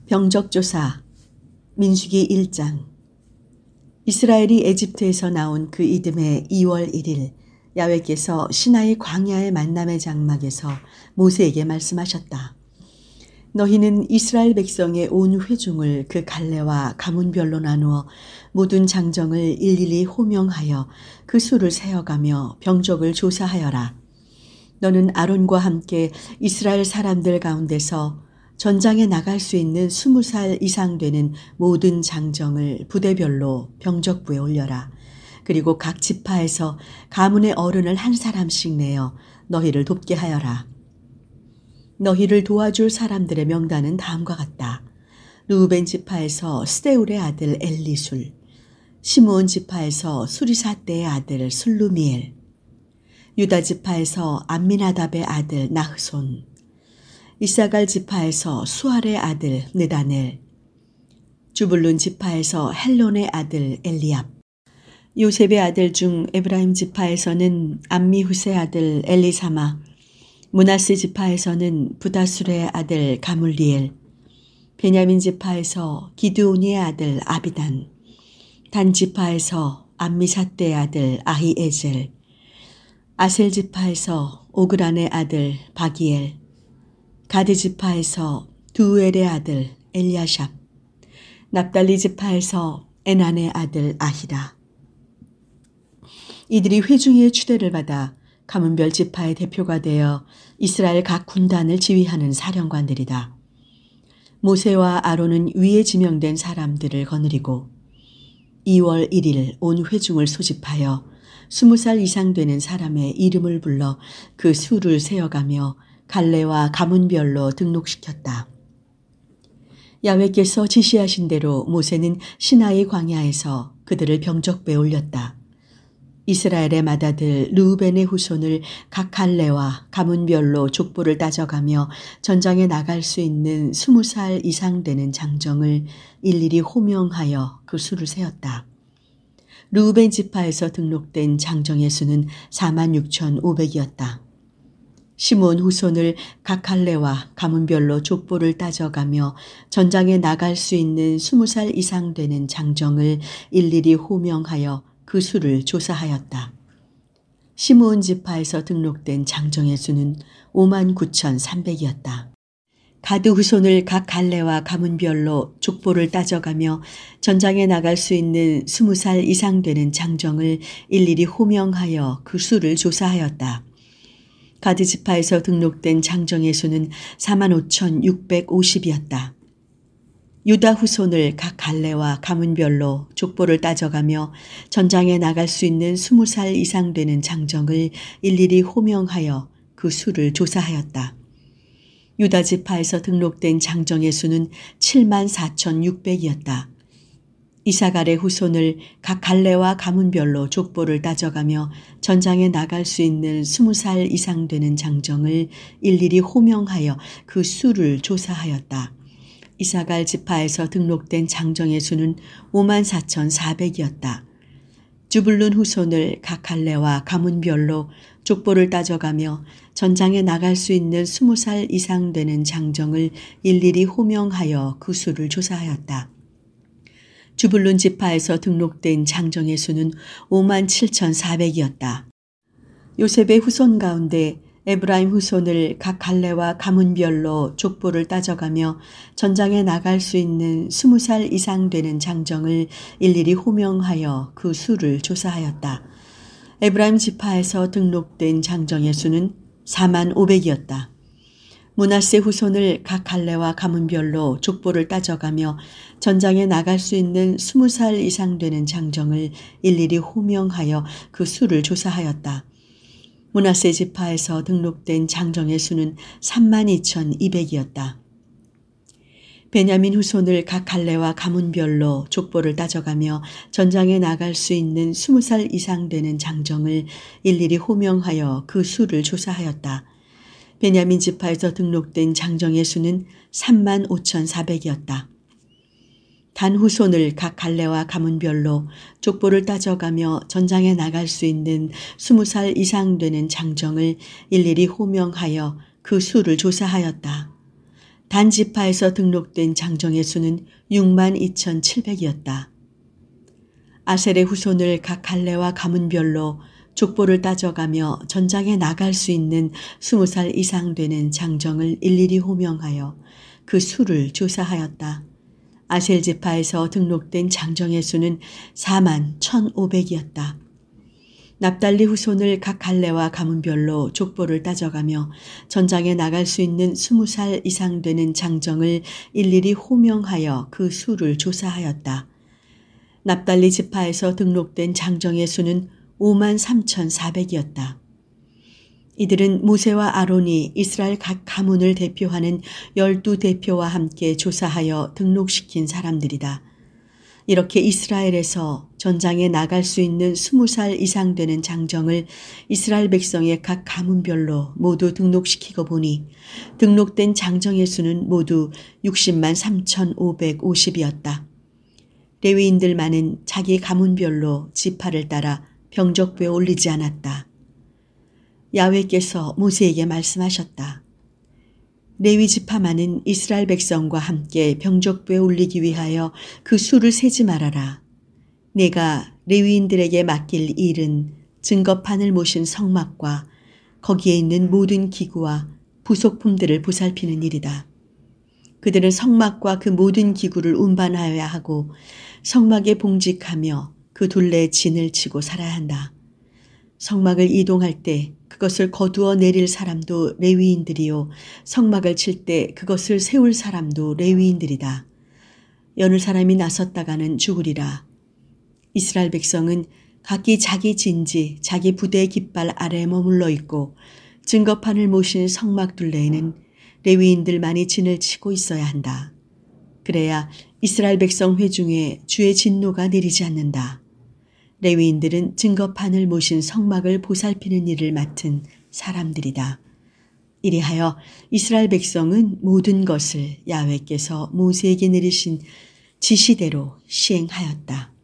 병적조사 민수기 1장. 이스라엘이 에집트에서 나온 그 이듬해 2월 1일 야훼께서 시나이 광야의 만남의 장막에서 모세에게 말씀하셨다. 너희는 이스라엘 백성의 온 회중을 그 갈래와 가문별로 나누어 모든 장정을 일일이 호명하여 그 수를 세어가며 병적을 조사하여라. 너는 아론과 함께 이스라엘 사람들 가운데서 전장에 나갈 수 있는 20살 이상 되는 모든 장정을 부대별로 병적부에 올려라. 그리고 각 지파에서 가문의 어른을 한 사람씩 내어 너희를 돕게 하여라. 너희를 도와줄 사람들의 명단은 다음과 같다. 르우벤 지파에서 스데울의 아들 엘리술, 시므온 지파에서 수리사떼의 아들 술루미엘, 유다 지파에서 암미나답의 아들 나흐손, 이사갈 지파에서 수알의 아들 느다넬, 주불룬 지파에서 헬론의 아들 엘리압, 요셉의 아들 중 에브라임 지파에서는 암미후스의 아들 엘리사마, 므낫세 지파에서는 부다술의 아들 가물리엘, 베냐민 지파에서 기드오니의 아들 아비단, 단 지파에서 암미사떼의 아들 아히에젤, 아셀 지파에서 오그란의 아들 바기엘, 가드 지파에서 두엘의 아들 엘리아샵, 납달리 지파에서 에난의 아들 아히라. 이들이 회중의 추대를 받아 가문별 지파의 대표가 되어 이스라엘 각 군단을 지휘하는 사령관들이다. 모세와 아론은 위에 지명된 사람들을 거느리고 2월 1일 온 회중을 소집하여 20살 이상 되는 사람의 이름을 불러 그 수를 세어가며 갈래와 가문별로 등록시켰다. 야훼께서 지시하신 대로 모세는 시나이 광야에서 그들을 병적부에 올렸다. 이스라엘의 맏아들 르우벤의 후손을 각 갈래와 가문별로 족보를 따져가며 전장에 나갈 수 있는 20살 이상 되는 장정을 일일이 호명하여 그 수를 세었다. 르우벤 지파에서 등록된 장정의 수는 46,500이었다. 시므온 후손을 각 갈래와 가문별로 족보를 따져가며 전장에 나갈 수 있는 20살 이상 되는 장정을 일일이 호명하여 그 수를 조사하였다. 시므온 지파에서 등록된 장정의 수는 59,300이었다. 가드 후손을 각 갈래와 가문별로 족보를 따져가며 전장에 나갈 수 있는 20살 이상 되는 장정을 일일이 호명하여 그 수를 조사하였다. 가드 지파에서 등록된 장정의 수는 45,650이었다. 유다 후손을 각 갈래와 가문별로 족보를 따져가며 전장에 나갈 수 있는 20살 이상 되는 장정을 일일이 호명하여 그 수를 조사하였다. 유다 지파에서 등록된 장정의 수는 74,600이었다. 이사갈의 후손을 각 갈래와 가문별로 족보를 따져가며 전장에 나갈 수 있는 20살 이상 되는 장정을 일일이 호명하여 그 수를 조사하였다. 이사갈 지파에서 등록된 장정의 수는 54,400이었다. 주불룬 후손을 각 갈래와 가문별로 족보를 따져가며 전장에 나갈 수 있는 20살 이상 되는 장정을 일일이 호명하여 그 수를 조사하였다. 주불룬 지파에서 등록된 장정의 수는 57,400이었다. 요셉의 후손 가운데 에브라임 후손을 각 갈래와 가문별로 족보를 따져가며 전장에 나갈 수 있는 20살 이상 되는 장정을 일일이 호명하여 그 수를 조사하였다. 에브라임 지파에서 등록된 장정의 수는 45,000이었다. 므낫세 후손을 각 갈래와 가문별로 족보를 따져가며 전장에 나갈 수 있는 20살 이상 되는 장정을 일일이 호명하여 그 수를 조사하였다. 므낫세 지파에서 등록된 장정의 수는 32,200이었다. 베냐민 후손을 각 갈래와 가문별로 족보를 따져가며 전장에 나갈 수 있는 20살 이상 되는 장정을 일일이 호명하여 그 수를 조사하였다. 베냐민 지파에서 등록된 장정의 수는 35,400이었다. 단 후손을 각 갈래와 가문별로 족보를 따져가며 전장에 나갈 수 있는 20살 이상 되는 장정을 일일이 호명하여 그 수를 조사하였다. 단 지파에서 등록된 장정의 수는 62,700이었다. 아셀의 후손을 각 갈래와 가문별로 족보를 따져가며 전장에 나갈 수 있는 20살 이상 되는 장정을 일일이 호명하여 그 수를 조사하였다. 아셀 지파에서 등록된 장정의 수는 41,500이었다. 납달리 후손을 각 갈래와 가문별로 족보를 따져가며 전장에 나갈 수 있는 20살 이상 되는 장정을 일일이 호명하여 그 수를 조사하였다. 납달리 지파에서 등록된 장정의 수는 53,400이었다. 이들은 모세와 아론이 이스라엘 각 가문을 대표하는 12대표와 함께 조사하여 등록시킨 사람들이다. 이렇게 이스라엘에서 전장에 나갈 수 있는 20살 이상 되는 장정을 이스라엘 백성의 각 가문별로 모두 등록시키고 보니 등록된 장정의 수는 모두 603,550이었다. 레위인들만은 자기 가문별로 지파를 따라 병적부에 올리지 않았다. 야훼께서 모세에게 말씀하셨다. 레위 지파만은 이스라엘 백성과 함께 병적부에 올리기 위하여 그 수를 세지 말아라. 내가 레위인들에게 맡길 일은 증거판을 모신 성막과 거기에 있는 모든 기구와 부속품들을 보살피는 일이다. 그들은 성막과 그 모든 기구를 운반하여야 하고 성막에 봉직하며 그 둘레에 진을 치고 살아야 한다. 성막을 이동할 때 그것을 거두어 내릴 사람도 레위인들이요 성막을 칠 때 그것을 세울 사람도 레위인들이다. 여느 사람이 나섰다가는 죽으리라. 이스라엘 백성은 각기 자기 진지 자기 부대의 깃발 아래에 머물러 있고 증거판을 모신 성막 둘레에는 레위인들만이 진을 치고 있어야 한다. 그래야 이스라엘 백성 회중에 주의 진노가 내리지 않는다. 레위인들은 증거판을 모신 성막을 보살피는 일을 맡은 사람들이다. 이리하여 이스라엘 백성은 모든 것을 야훼께서 모세에게 내리신 지시대로 시행하였다.